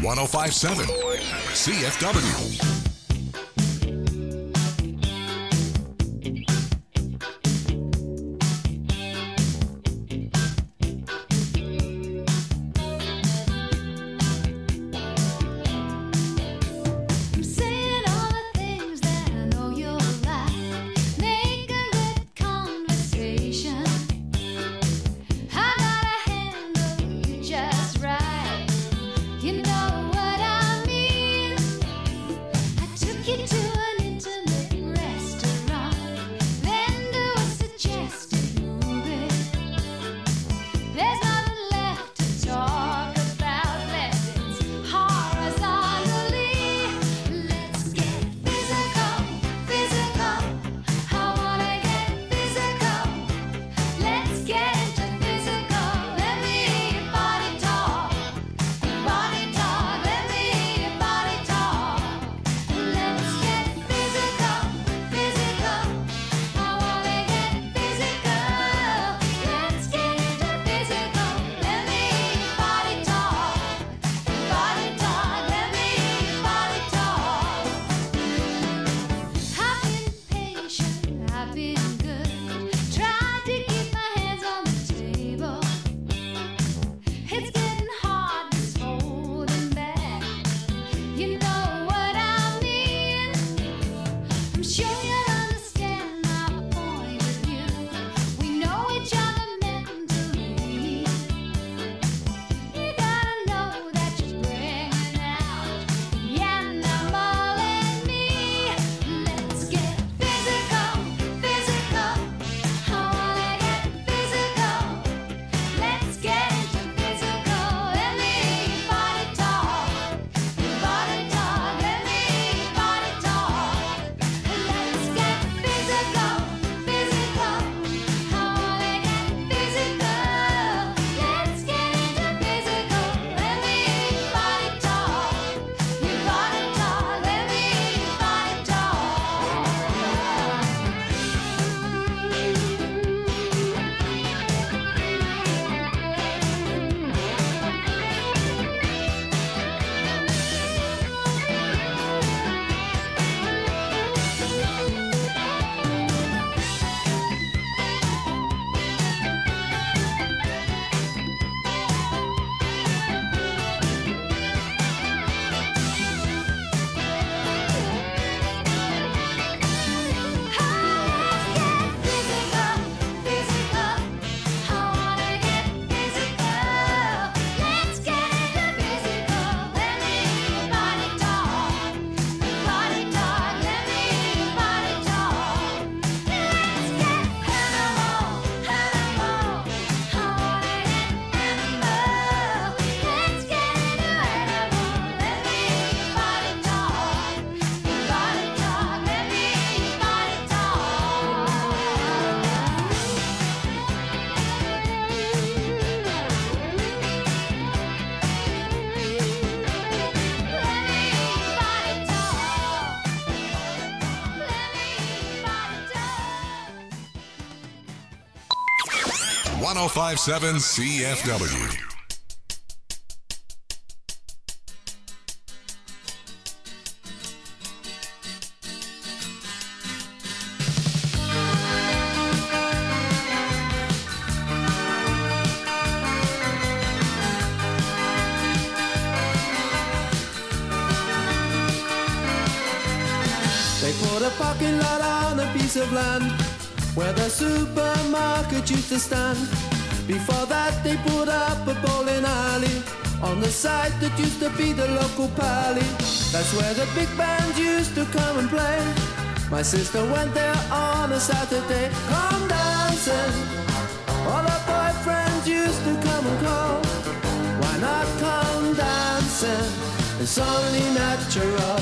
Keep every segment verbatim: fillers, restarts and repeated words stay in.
one oh five point seven C F W. one oh five point seven C F W. They put a parking lot on a piece of land where the supermarket used to stand. Before that they put up a bowling alley on the site that used to be the local pally. That's where the big bands used to come and play. My sister went there on a Saturday. Come dancing, all her boyfriends used to come and call. Why not come dancing? It's only natural.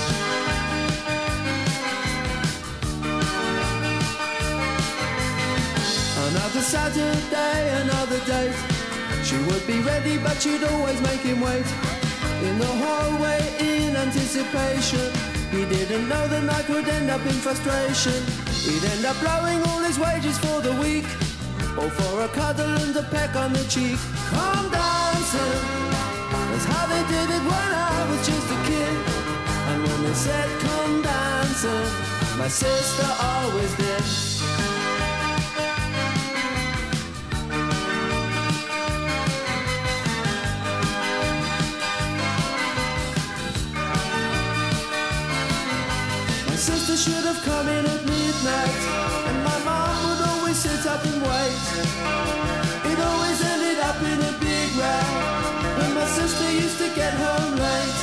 Another Saturday, another date. She would be ready, but she'd always make him wait in the hallway in anticipation. He didn't know the night would end up in frustration. He'd end up blowing all his wages for the week, all for a cuddle and a peck on the cheek. Come dancing, That's how they did it when I was just a kid. And when they said come dancing, my sister always did. My sister should have come in at midnight, and my mom would always sit up and wait. It always ended up in a big row when my sister used to get home late.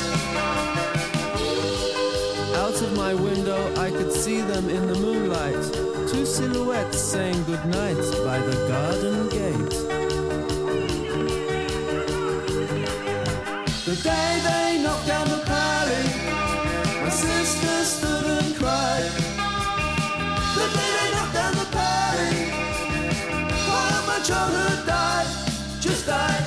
Out of my window I could see them in the moonlight, two silhouettes saying goodnight by the garden gate. The day they knocked down the pally, my sister stood and cried. The day they knocked down the pally, part of my childhood died, just died.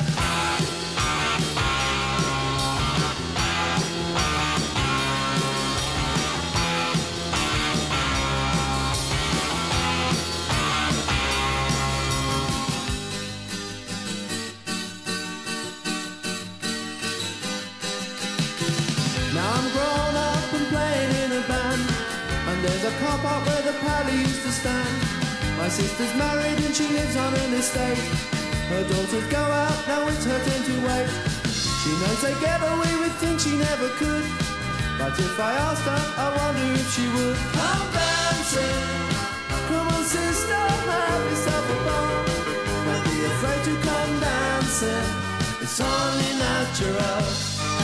Now I'm grown up and playing in a band, and there's a car park where the pally used to stand. My sister's married and she lives on an estate. Her daughters go out, now it's her turn to wait. She knows they get away with things she never could, but if I asked her, I wonder if she would. Come dancing, come on sister, have yourself a ball. Don't be afraid to come dancing, it's only natural.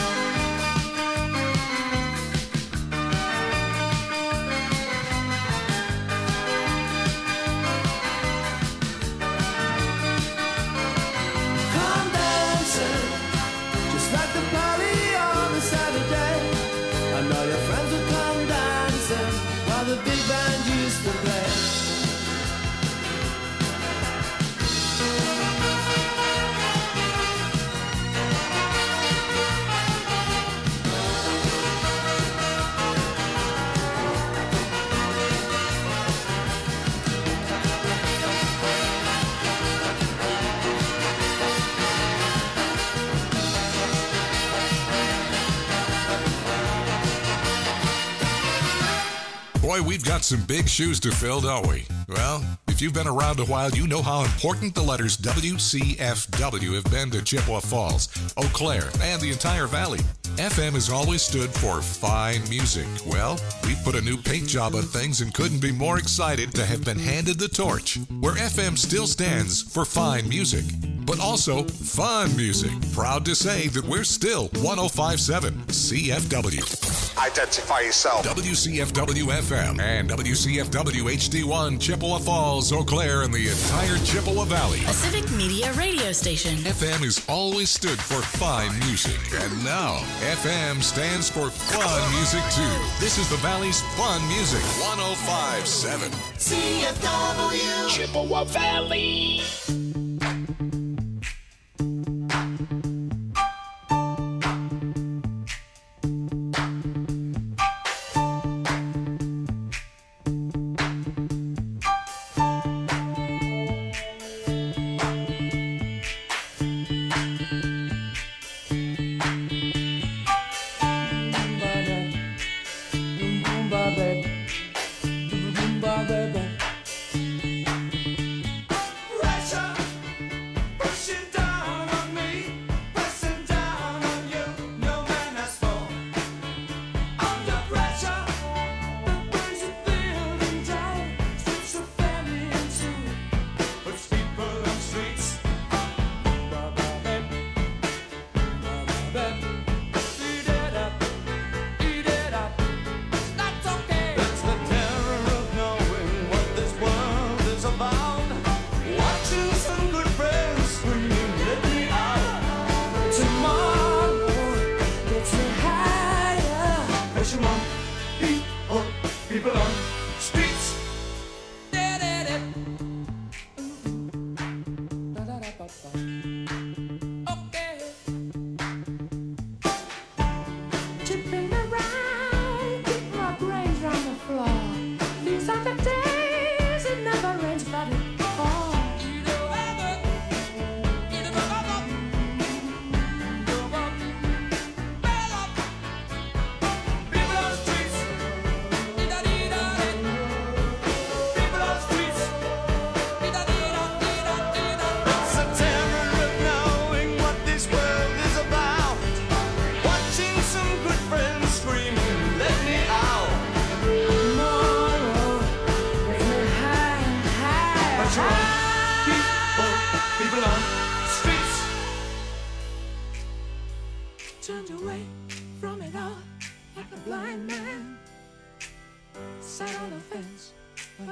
The big band used to play. Boy, we've got some big shoes to fill, don't we? Well, if you've been around a while, you know how important the letters W C F W have been to Chippewa Falls, Eau Claire, and the entire valley. F M has always stood for fine music. Well, we put a new paint job on things and couldn't be more excited to have been handed the torch, where F M still stands for fine music, but also fun music. Proud to say that we're still one oh five point seven C F W. Identify yourself. W C F W F M and W C F W H D one, Chippewa Falls, Eau Claire, and the entire Chippewa Valley. A civic media radio station. F M has always stood for fine music, and now F M stands for fun music too. This is the Valley's fun music, one oh five point seven C F W Chippewa Valley.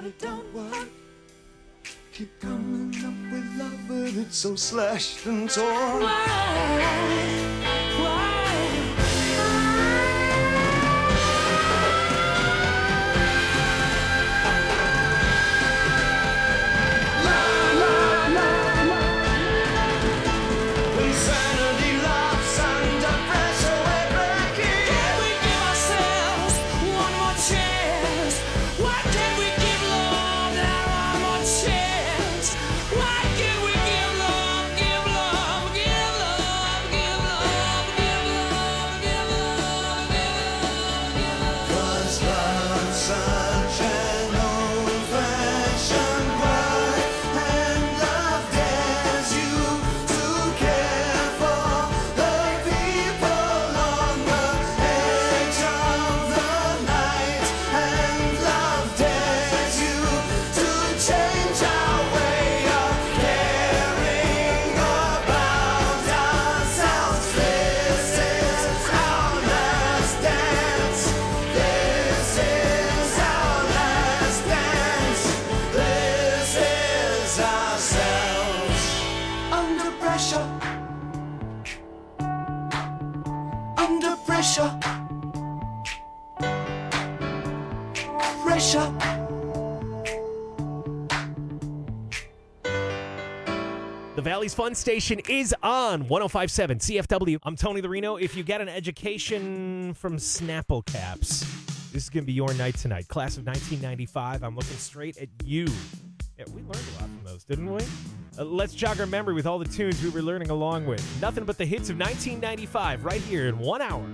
but it don't work. Keep coming up with love, but it's so slashed and torn. Why? Why? The Valley's Fun Station is on one oh five point seven C F W. I'm Tony Larino. If you get an education from Snapple Caps, this is going to be your night tonight. Class of nineteen ninety-five. I'm looking straight at you. Yeah, we learned a lot from those, didn't we? Uh, let's jog our memory with all the tunes we were learning along with. Nothing but the hits of nineteen ninety-five right here in one hour.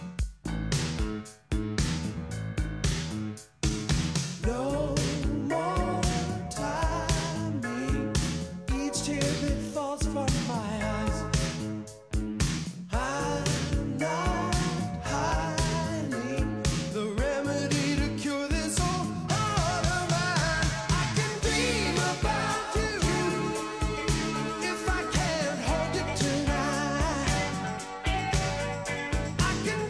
No more timing. Each tear that falls from my eyes. I'm not hiding the remedy to cure this whole heart of mine. I can dream about you if I can't hold it tonight. I can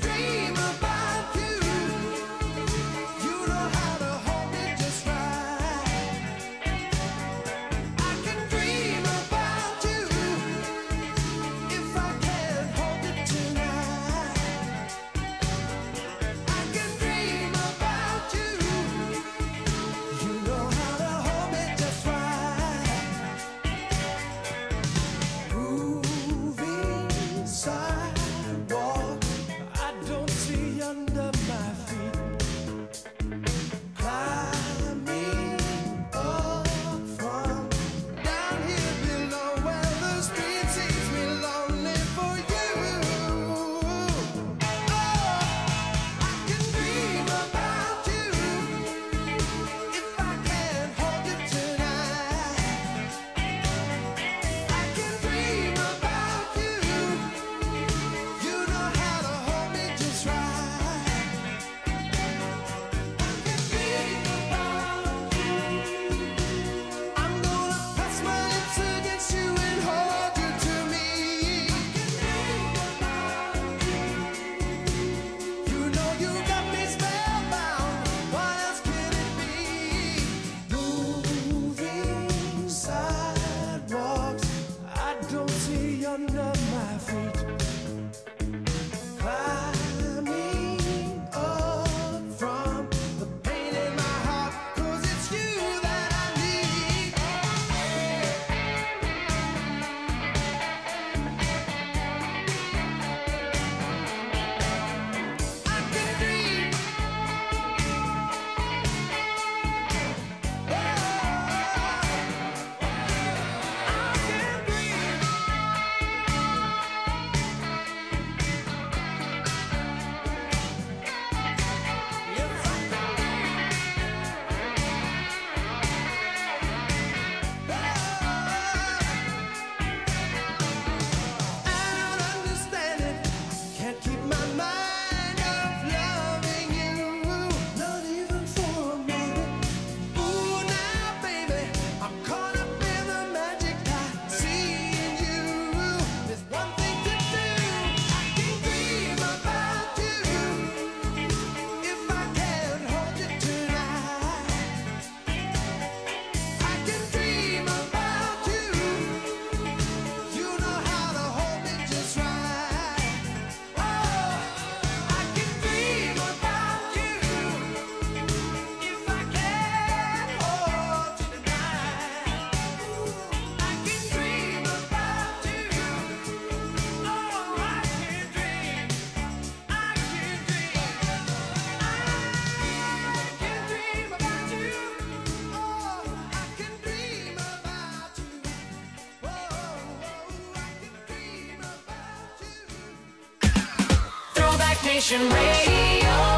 Station Radio.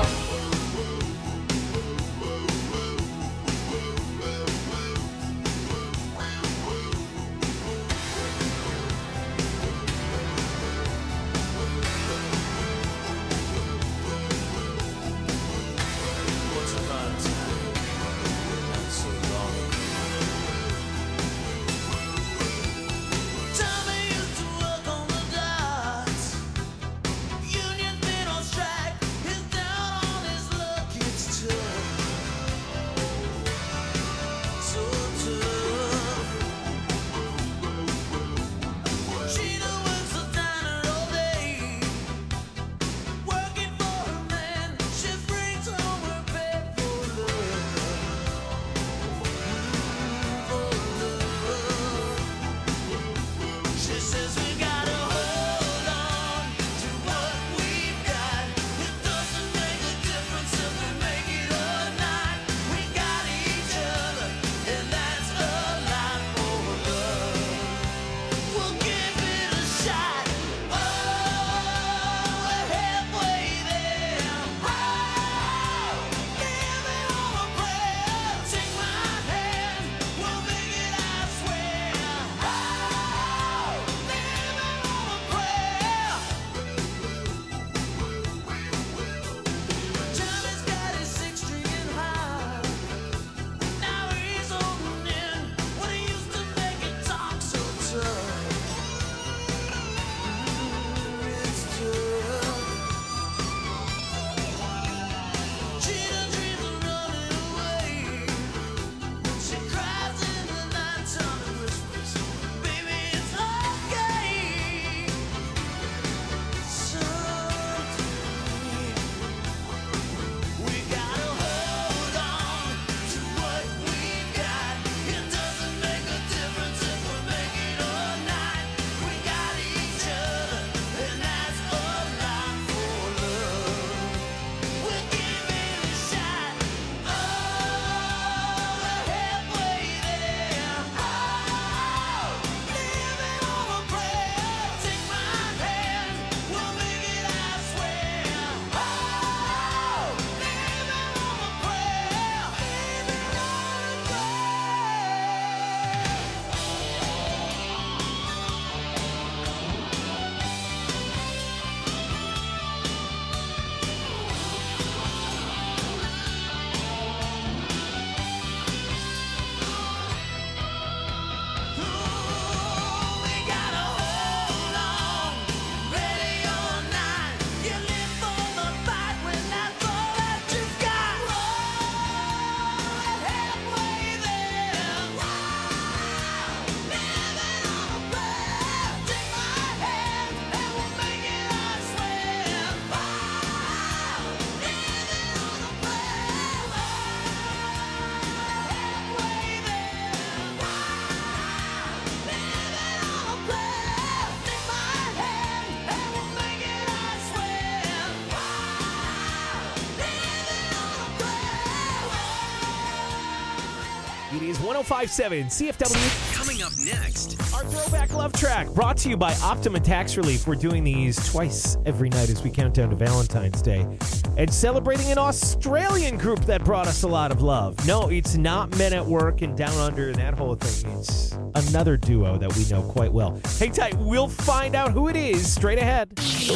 It is one oh five point seven C F W. Coming up next, Our throwback love track brought to you by Optima Tax Relief. We're doing these twice every night as we count down to Valentine's Day. And celebrating an Australian group that brought us a lot of love. No, it's not Men at Work and Down Under and that whole thing. It's another duo that we know quite well. Hang tight, we'll find out who it is straight ahead.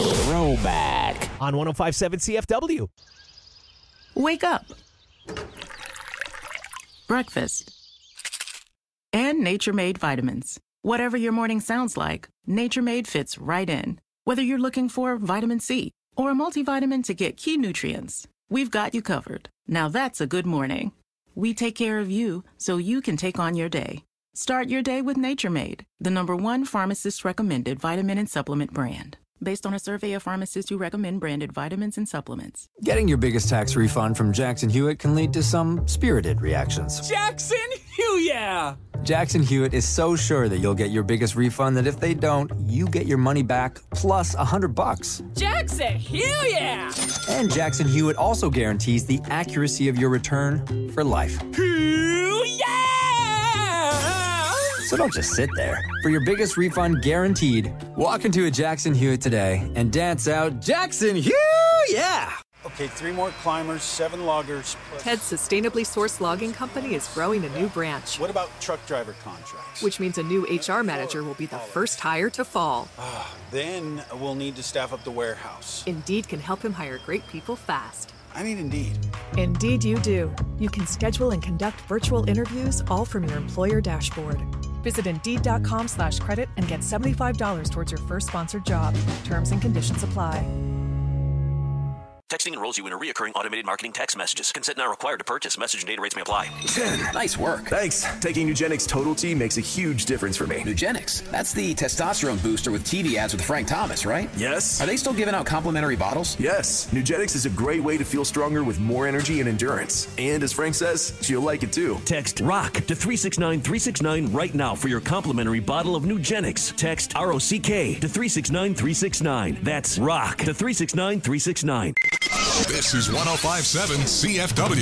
Throwback On one oh five point seven C F W. Wake up. Breakfast. And Nature Made vitamins. Whatever your morning sounds like, Nature Made fits right in. Whether you're looking for vitamin C or a multivitamin to get key nutrients, we've got you covered. Now that's a good morning. We take care of you so you can take on your day. Start your day with Nature Made, the number one pharmacist-recommended vitamin and supplement brand. Based on a survey of pharmacists who recommend branded vitamins and supplements. Getting your biggest tax refund from Jackson Hewitt can lead to some spirited reactions. Jackson Hewitt! Jackson Hewitt is so sure that you'll get your biggest refund that if they don't, you get your money back plus a hundred bucks. Jackson Hewitt! And Jackson Hewitt also guarantees the accuracy of your return for life. Hewitt! So don't just sit there. For your biggest refund guaranteed, walk into a Jackson Hewitt today and dance out Jackson Hewitt! yeah! Okay, three more climbers, seven loggers. Plus... Ted's sustainably sourced logging company is growing a new branch. What about truck driver contracts? Which means a new H R manager will be the first hire to fall. Uh, then we'll need to staff up the warehouse. Indeed can help him hire great people fast. I need Indeed. Indeed you do. You can schedule and conduct virtual interviews all from your employer dashboard. Visit Indeed.com slash credit and get seventy-five dollars towards your first sponsored job. Terms and conditions apply. Texting enrolls you in a reoccurring automated marketing text messages. Consent not required to purchase. Message and data rates may apply. ten. Nice work. Thanks. Taking Nugenix Total T makes a huge difference for me. Nugenix? That's the testosterone booster with T V ads with Frank Thomas, right? Yes. Are they still giving out complimentary bottles? Yes. Nugenix is a great way to feel stronger with more energy and endurance. And as Frank says, you'll like it too. Text ROCK to three six nine three six nine right now for your complimentary bottle of Nugenix. Text R O C K to three six nine three six nine. That's ROCK to three six nine three six nine. This is one oh five point seven C F W.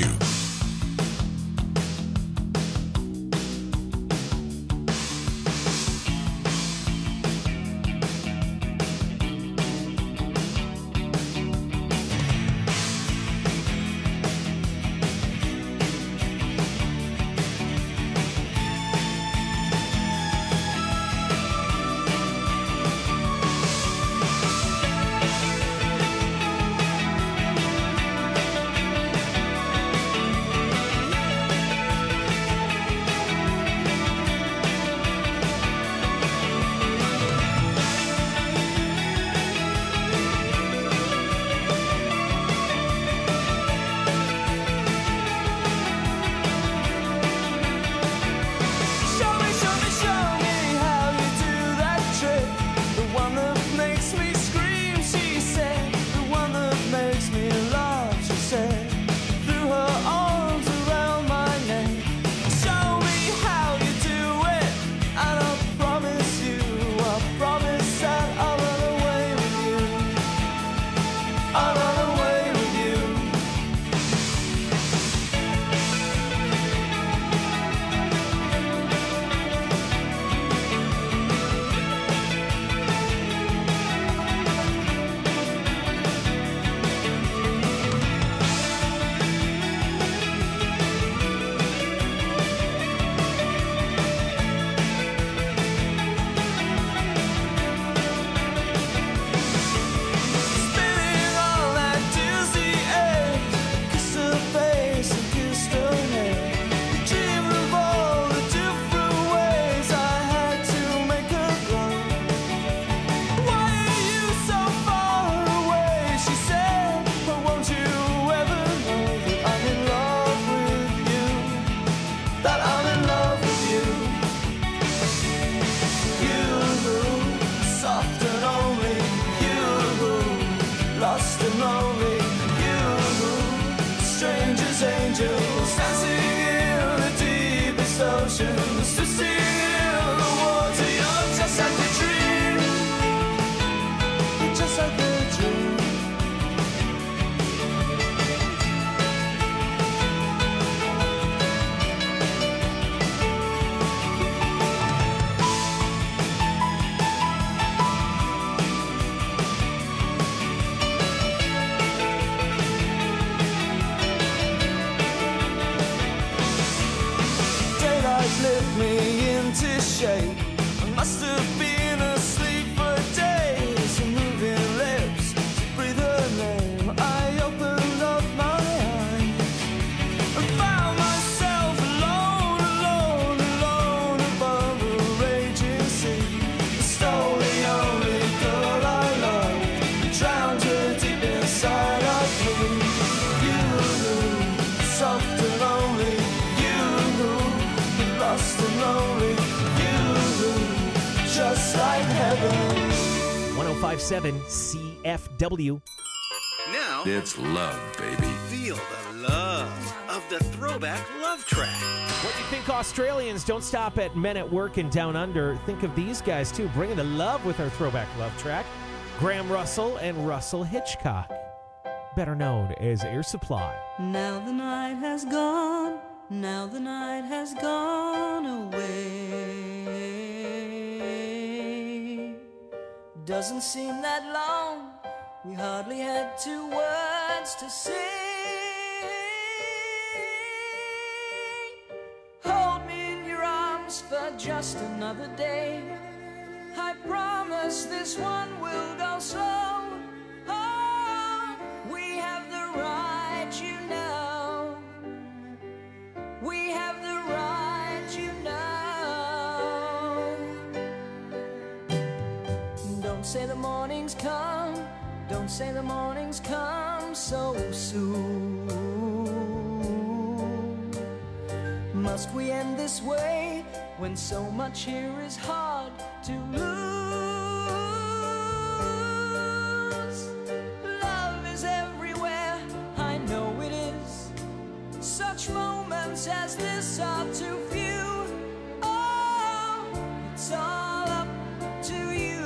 one oh five point seven C F W. Now it's love, baby. Feel the love of the throwback love track. What do you think Australians don't stop at Men at Work and Down Under? Think of these guys too, bringing the love with our throwback love track. Graham Russell and Russell Hitchcock, better known as Air Supply. Now the night has gone, now the night has gone away. Doesn't seem that long We hardly had two words to say. Hold me in your arms for just another day. I promise this one will go slow. Oh, we have the right, you know. We have the right, you know. Don't say the morning's come. Don't say the morning's come so soon. Must we end this way when so much here is hard to lose? Love is everywhere, I know it is. Such moments as this are too few. Oh, it's all up to you.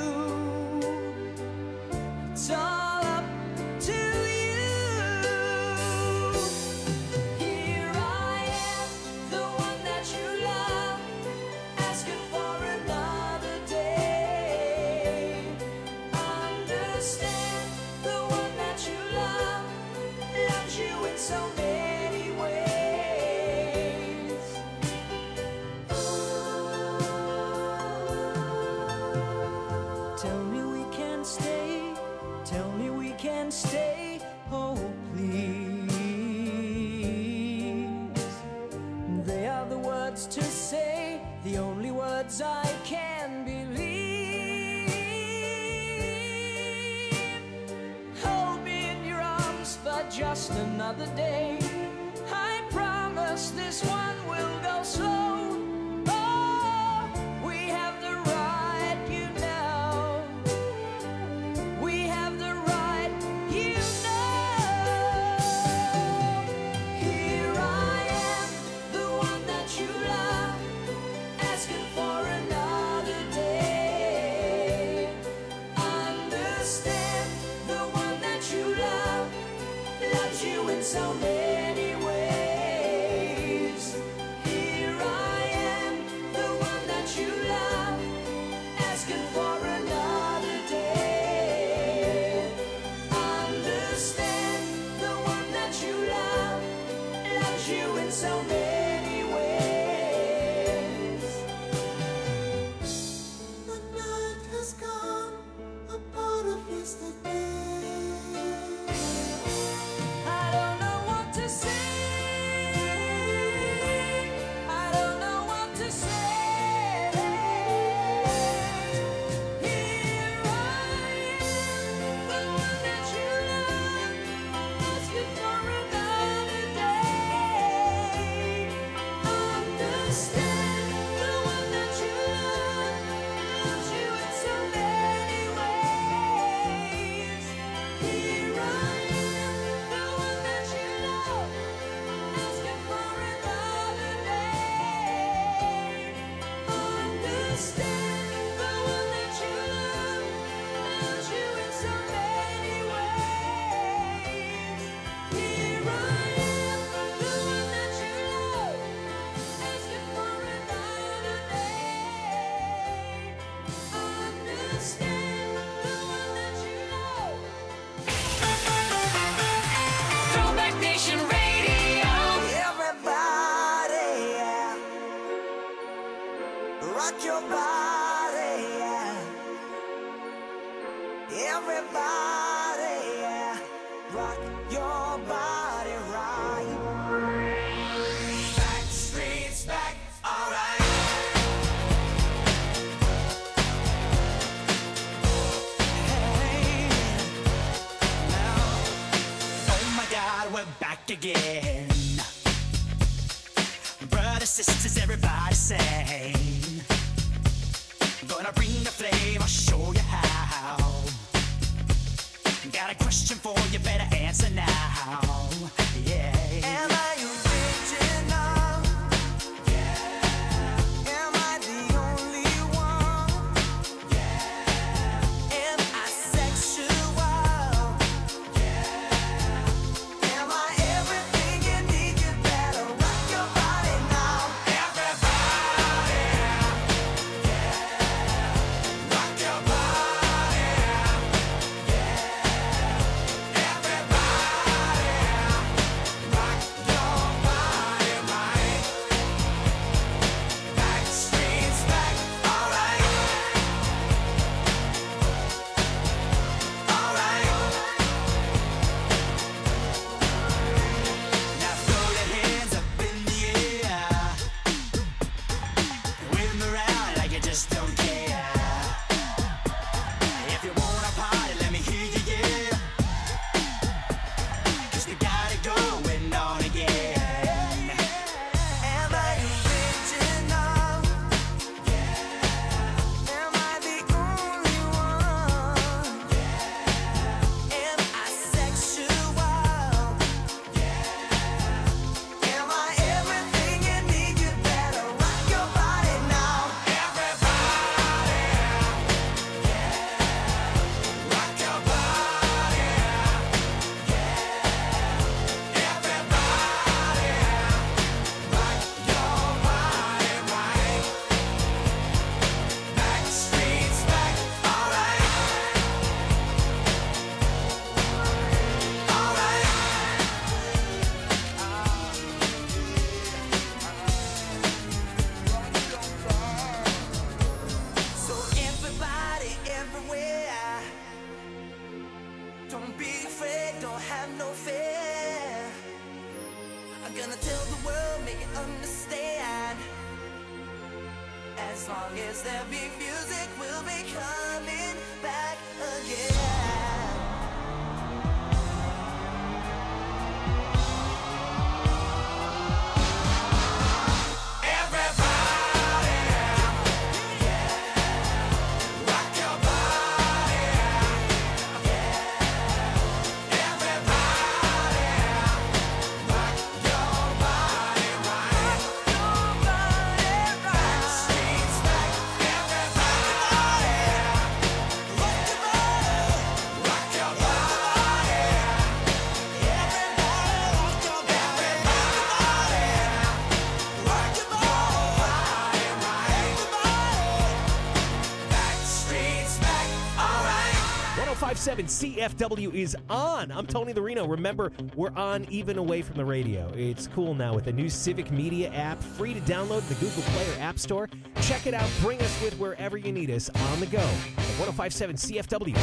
It's all up to you. Here I am, the one that you love, asking for another day. Understand, the one that you love loves you in so many ways. Tell me we can stay. Tell me we can stay, oh please. They are the words to say, the only words I can believe. Hold me in your arms for just another day. I promise this one will go slow. Oh, we have the right, you know. We have the right, you know. Here I am, the one that you love, asking for another day. Understand, the one that you love loves you in so many ways. Here I am, the one that you love, asking for another day. Understand, the one that you love loves you in so many ways. The night has gone, a part of yesterday. I don't know what to say. I don't know what to say. Here I am, the one that you love, asking for another day. Understand, the one that you love loves you in so many ways. Here I am, the one that you love, asking for another day. Understand, the one that you love loves you in so many ways. Here I am, the one that you love, asking for another day. Understand, the one that you love. Throwback Nation Radio. Everybody, yeah. Rock your body, yeah. Everybody, yeah. Rock your body right. Back streets back, alright. Hey, now, oh my God, we're back again. Brothers, sisters, everybody sing. Gonna bring the flame, I'll show you how. Got a question for you, better answer now. Yeah. Am I original? Yeah. Am I the only one? Yeah. Am I sexual? Yeah. Am I everything you need? You better rock your body now. Everybody. Yeah. Rock your body. Yeah. gonna tell the world, make it understand. As long as there be music, we'll be coming back again. seven C F W is on. I'm Tony the Reno. Remember, we're on even away from the radio. It's cool now with the new Civic Media app, free to download in the Google Play or App Store. Check it out. Bring us with wherever you need us on the go. At ten fifty-seven C F W.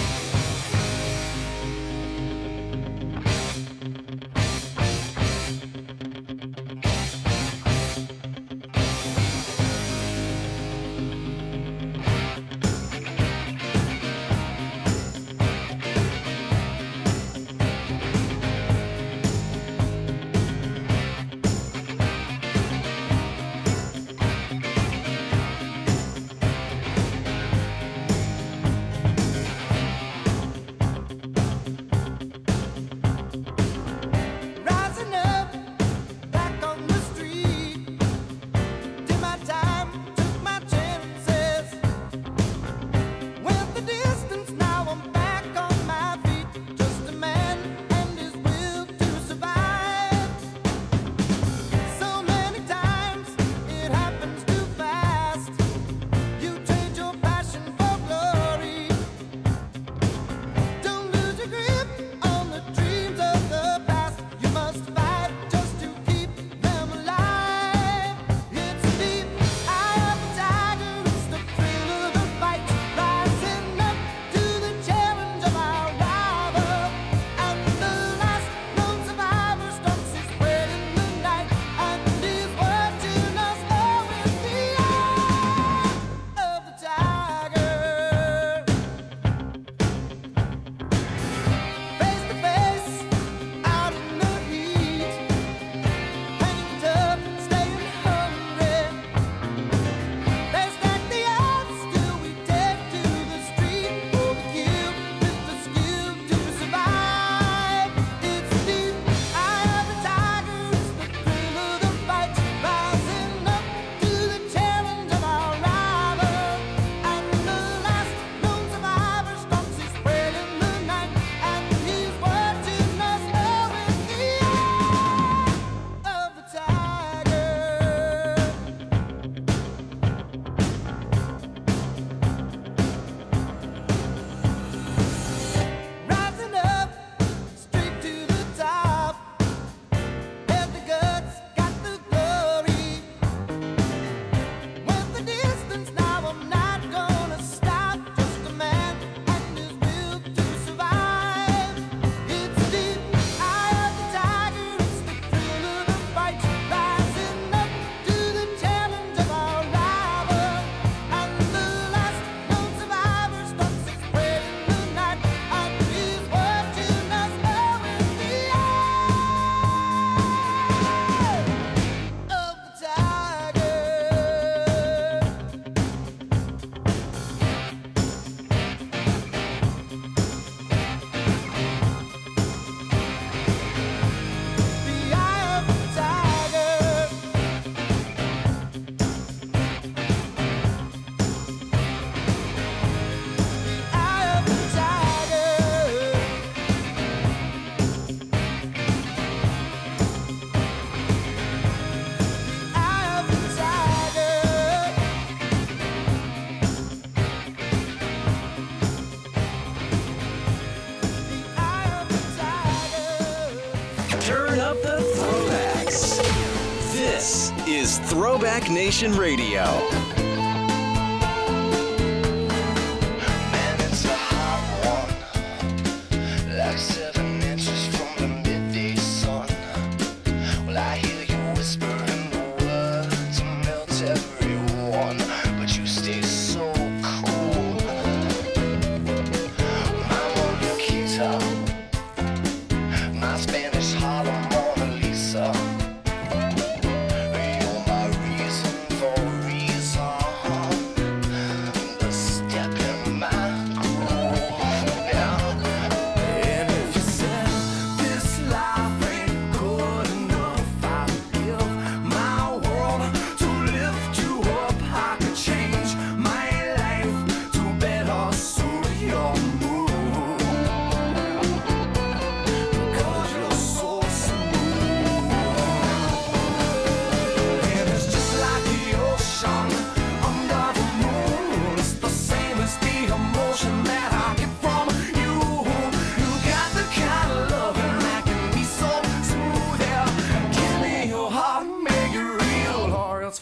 Is Throwback Nation Radio. Man, it's a hot one, like seven inches from the midday sun. Well, I hear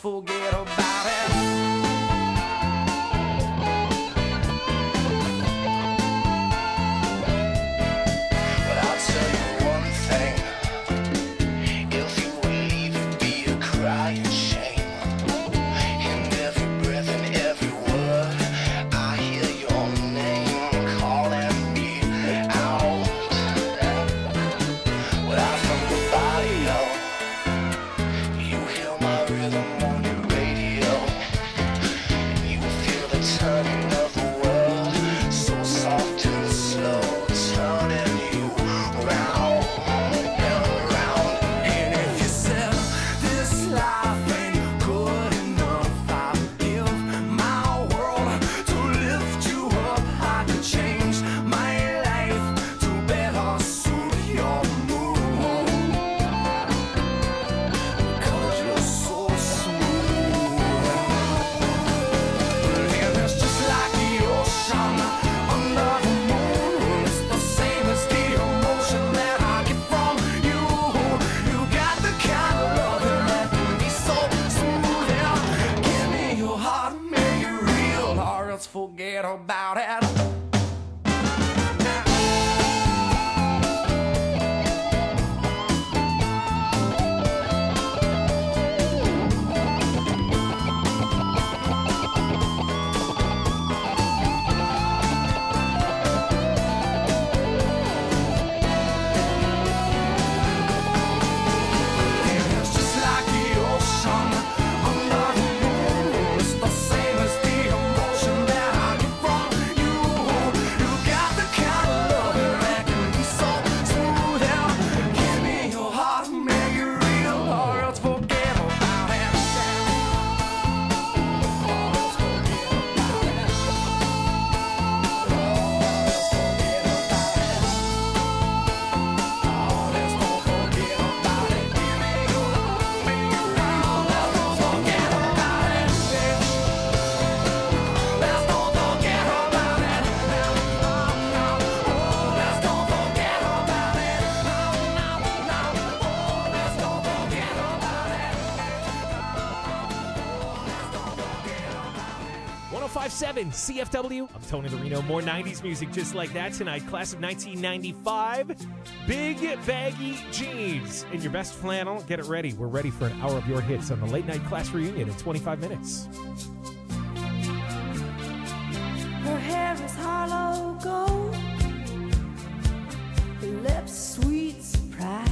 forget about it. But I'll tell you one thing. If you would leave, it'd be a crying shame. In every breath and every word, I hear your name calling me out. Without from the body, yo, you hear my rhythm on your radio. You feel the turning of the world, so soft and slow, turning you round and round. And if you said this life ain't good enough, I'd give my world to lift you up. I could change my life to better suit your mood. Cause you're so smooth. And it's just like the ocean under the moon. It's the same as the emotion that I get from you. You got the kind of loving that can be so smooth. Yeah. Give me your heart, make it real, or else forget about it. It's just like the ocean under the moon. It's the same as the emotion that I get from you. You got the kind of loving that can be so smooth. Yeah. Give me your heart, make it real, or else forget about it. one oh five point seven C F W. I'm Tony the Reno. More nineties music just like that tonight. Class of nineteen ninety-five. Big baggy jeans in your best flannel. Get it ready. We're ready for an hour of your hits on the late night class reunion in twenty-five minutes. Her hair is hollow gold, her lips sweet surprise.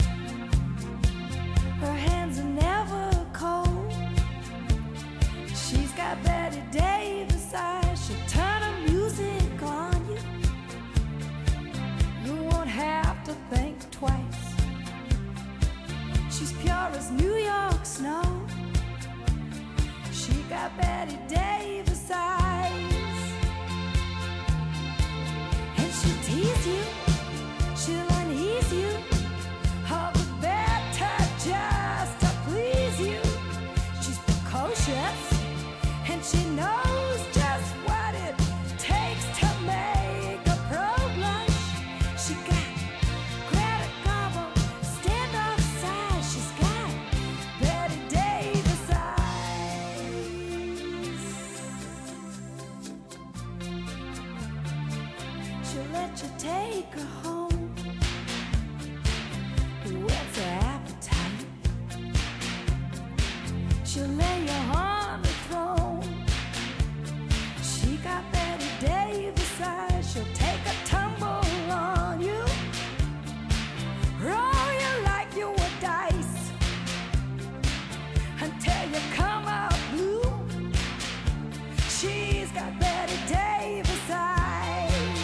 Her hands are never cold. She's got Betty Davis eyes. She'll turn her music on you. You won't have to think twice. She's pure as New York snow. She got Betty Davis eyes. And she'll tease you, she'll unease you, all the better just to please you. She's precocious, and she knows just what it takes to make a pro blush. She got Greta Garbo, standoff size. She's got Betty Davis eyes. She'll let you take her home. What's her appetite? She'll lay you on the throne. She got Betty Davis eyes. She'll take a tumble on you, roll you like you were dice, until you come out blue. She's got Betty Davis eyes.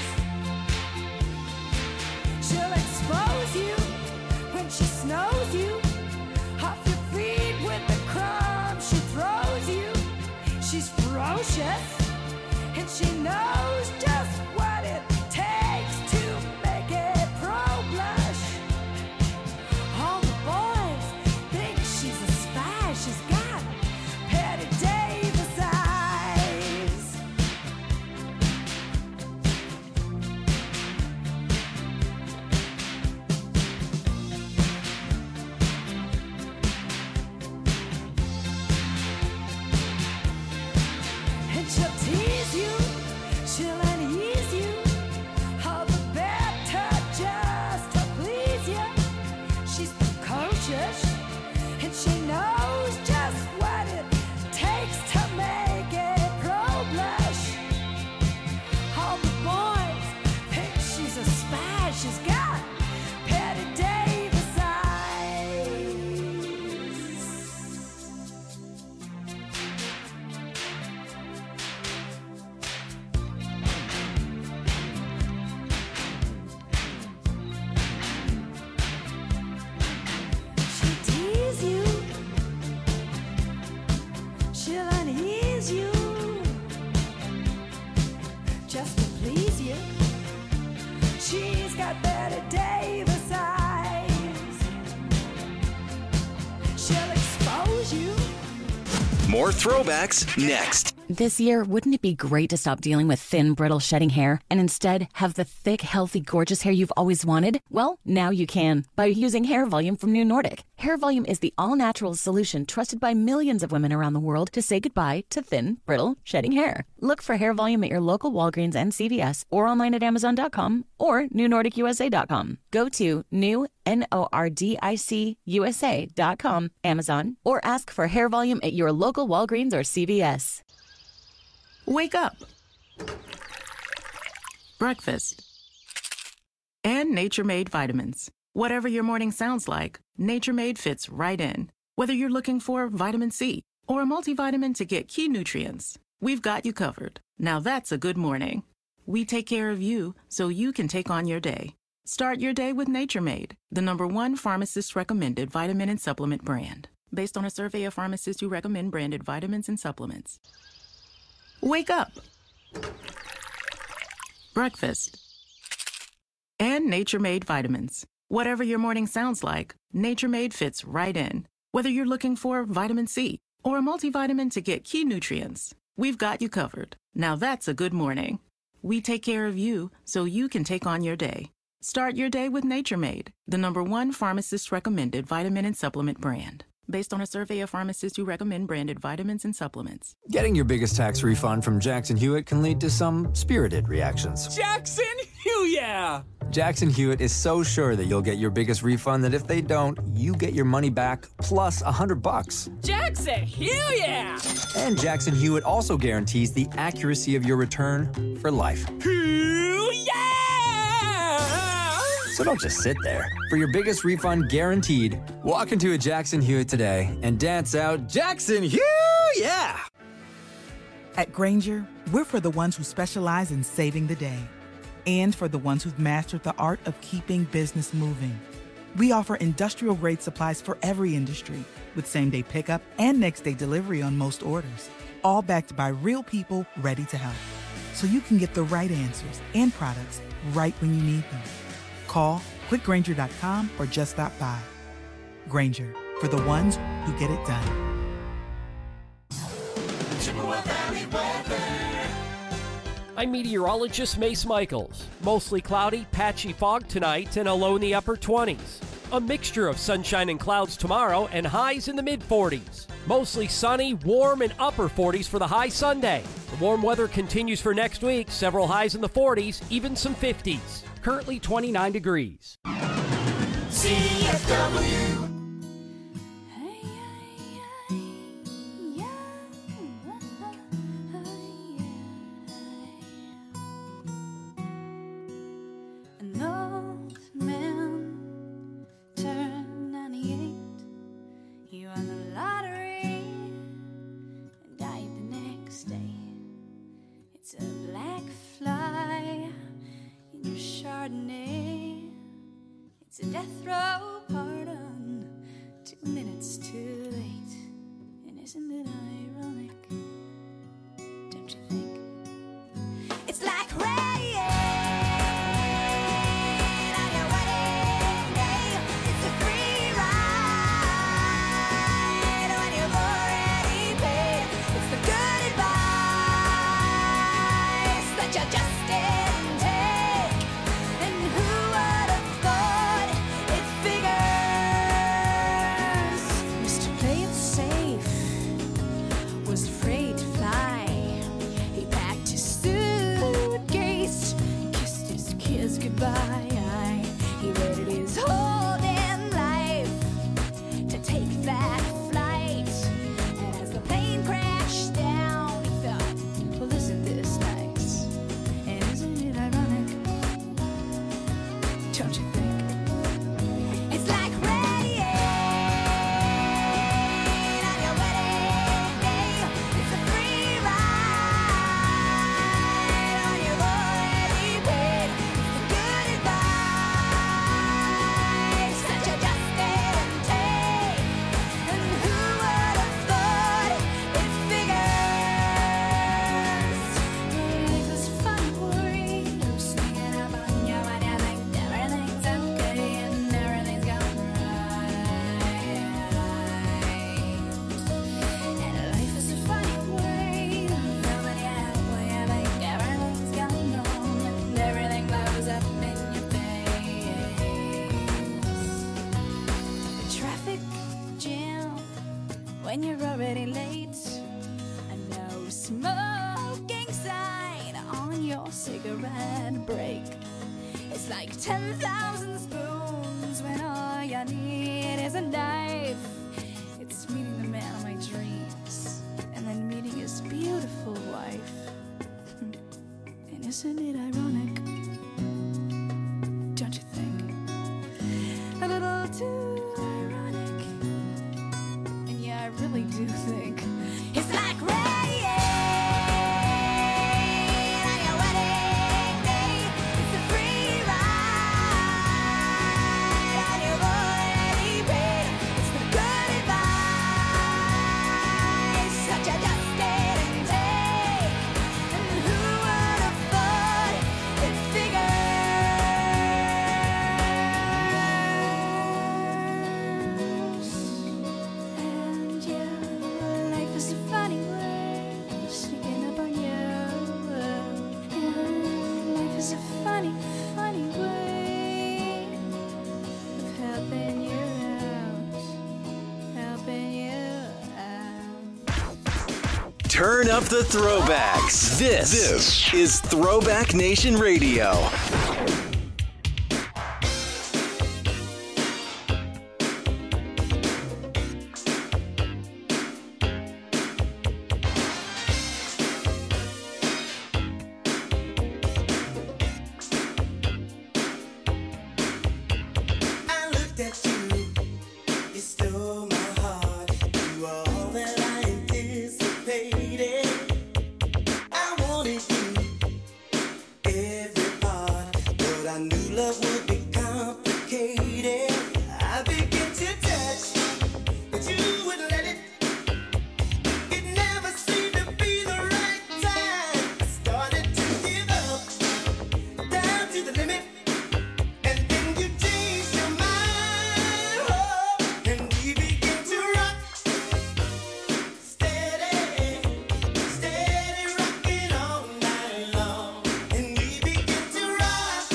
She'll expose you when she snows you off your feet with the crumbs she throws you. She's ferocious, and she knows just what it takes to make a pro blush. All the boys think she's a spy. She's got Betty Davis eyes. and she knows just what it takes to make it pro blush. All the boys think she's a spy. She's got Petty Davis eyes. She'll tease you, she'll unease you, just to please you. She's got Betty Davis eyes. She'll expose you. More throwbacks next. This year, wouldn't it be great to stop dealing with thin, brittle, shedding hair and instead have the thick, healthy, gorgeous hair you've always wanted? Well, now you can by using Hair Volume from New Nordic. Hair Volume is the all-natural solution trusted by millions of women around the world to say goodbye to thin, brittle, shedding hair. Look for Hair Volume at your local Walgreens and C V S or online at amazon dot com or new nordic u s a dot com. Go to new N O R D I C U S A dot com, Amazon, or ask for Hair Volume at your local Walgreens or C V S. Wake up. Breakfast. And Nature Made vitamins. Whatever your morning sounds like, Nature Made fits right in. Whether you're looking for vitamin C or a multivitamin to get key nutrients, we've got you covered. Now that's a good morning. We take care of you so you can take on your day. Start your day with Nature Made, the number one pharmacist-recommended vitamin and supplement brand, based on a survey of pharmacists who recommend branded vitamins and supplements. Wake up. Breakfast. And Nature Made vitamins. Whatever your morning sounds like, Nature Made fits right in. Whether you're looking for vitamin C or a multivitamin to get key nutrients, we've got you covered. Now that's a good morning. We take care of you so you can take on your day. Start your day with Nature Made, the number one pharmacist-recommended vitamin and supplement brand, based on a survey of pharmacists who recommend branded vitamins and supplements. Getting your biggest tax refund from Jackson Hewitt can lead to some spirited reactions. Jackson Hewitt! Jackson Hewitt is so sure that you'll get your biggest refund that if they don't, you get your money back plus a hundred bucks. Jackson Hewitt! And Jackson Hewitt also guarantees the accuracy of your return for life. Hewitt! So don't just sit there. For your biggest refund guaranteed, walk into a Jackson Hewitt today and dance out Jackson Hewitt! Yeah! At Grainger, we're for the ones who specialize in saving the day and for the ones who've mastered the art of keeping business moving. We offer industrial-grade supplies for every industry with same-day pickup and next-day delivery on most orders, all backed by real people ready to help. So you can get the right answers and products right when you need them. Call quick grainger dot com or just stop by. Grainger, for the ones who get it done. Chippewa Valley weather. I'm meteorologist Mace Michaels. Mostly cloudy, patchy fog tonight and a low in the upper twenties. A mixture of sunshine and clouds tomorrow and highs in the mid forties. Mostly sunny, warm, and upper forties for the high Sunday. The warm weather continues for next week, several highs in the forties, even some fifties. Currently twenty-nine degrees. C F W. An old man turned ninety-eight. He won the lottery and died the next day. It's a black fly in your Chardonnay. It's a death row pardon, two minutes too late. And isn't it ironic? Don't you think? It's like rain on your wedding day. It's a free ride when you've already paid. It's the good advice that you just didn't take. And who would have thought it when you're already late. And no smoking sign on your cigarette break. It's like ten thousand spoons when all you need is a knife. It's meeting the man of my dreams and then meeting his beautiful wife. And isn't it ironic? Don't you think? A little too ironic. And yeah, I really do think it's like rain on your wedding day. It's a free ride on your already paid. It's the good advice that you just didn't take. And who would have thought it figures? And yeah, life is a funny way sneaking up on you. Yeah, life is a funny, funny way of helping you out, helping you out. Turn up the throwbacks. This, this is Throwback Nation Radio. I looked at you, you stole my heart. You were all that I anticipated. I wanted you, every part, but I knew love would be complicated. I began to touch, but you wouldn't let it. It never seemed to be the right time. I started to give up, down to the limit. And then you changed your mind, oh, and we began to rock, steady, steady rocking all night long. And we began to rock,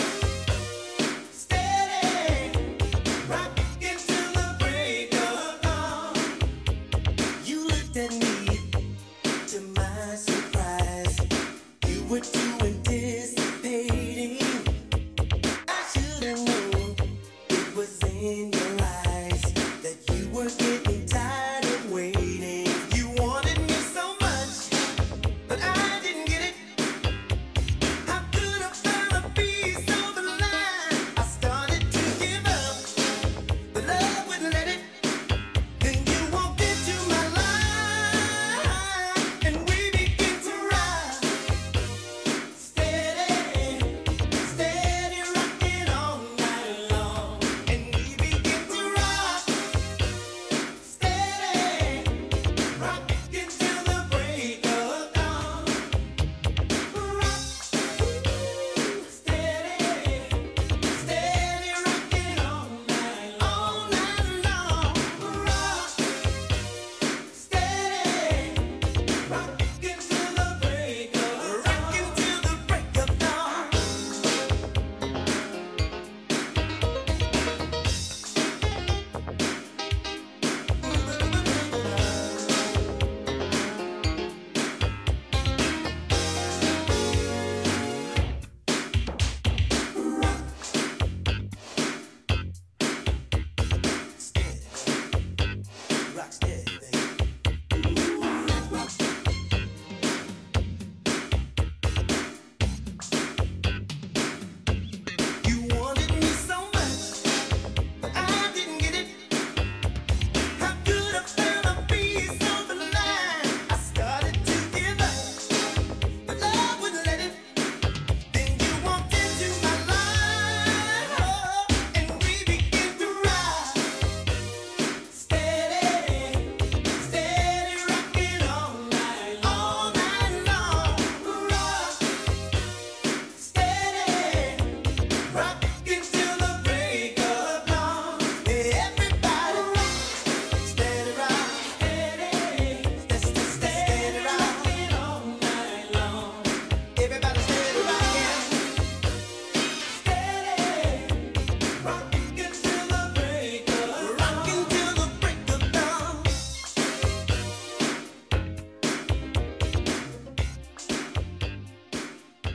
steady, rocking till the break of dawn. You looked at me, to my surprise, you were too anticipating. I should have known it was in your eyes that you were getting tired of waiting. You wanted me so much, but I didn't get it. How could I find a piece of the line? I started to give up, but love wouldn't let it. Then you walked into my life, and we began to ride, steady, steady rocking all night long. And we began to rock, steady, rocking till the break of dawn. Rock, steady, steady rocking all night, all night long. Rock, steady, rocking till the break of, rocking till the break of dawn. Rock steady, baby. You wanted me so much, but I didn't get it. How could I find a piece of the line? I started to give up, but love wouldn't let it. Then you walked into my life, oh, and we began to ride, steady,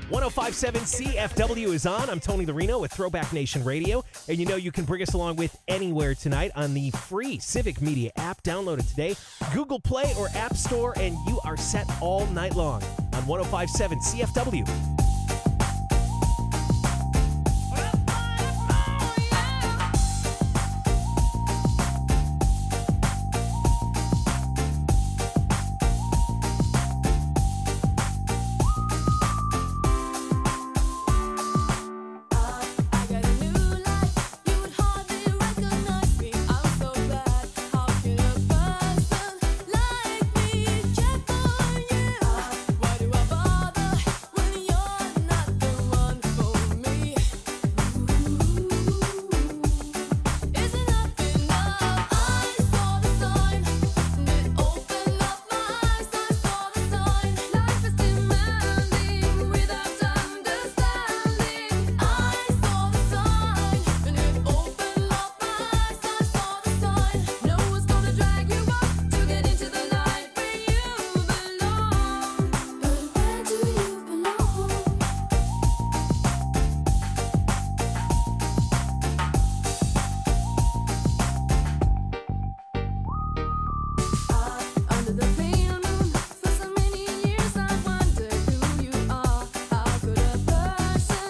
one oh five point seven C F W is on. I'm Tony Larino with Throwback Nation Radio. And you know you can bring us along with anywhere tonight on the free Civic Media app. Download it today. Google Play or App Store, and you are set all night long on one oh five point seven C F W. Under the